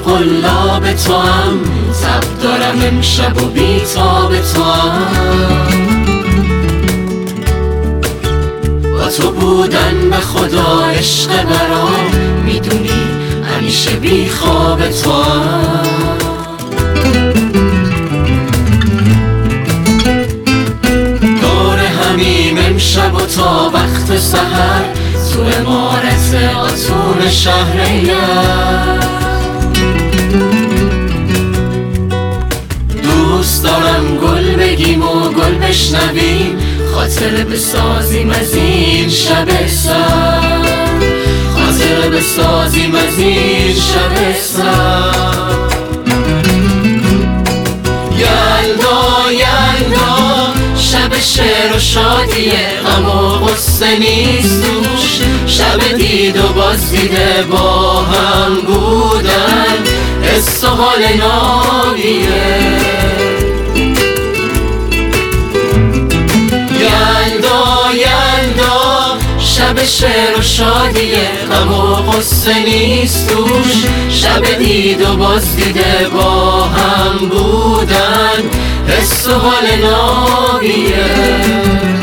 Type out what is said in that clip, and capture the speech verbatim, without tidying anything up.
قلاب تو هم، تب دارم امشب و بیتاب تو هم. با تو بودن به خدا عشق برام، میدونی همیشه بی خواب تو هم. دور همیم امشب و تا وقت سحر، تو عمارت آتون شهریه. دوست دارم گل بگیم و گل بشنویم، خاطره بسازیم از این شب سر، خاطره بسازیم از این شب سر. یلدا یلدا شب شعر و شادیه، غم و غصه نیست توش، شب دید و بازدیده با هم بودن، حس و حال نابیه. یلدا یلدا شب شعر و شادیه، غم و غصه نیست توش، شب دید و بازدیده با هم بودن، حس و حال نابیه.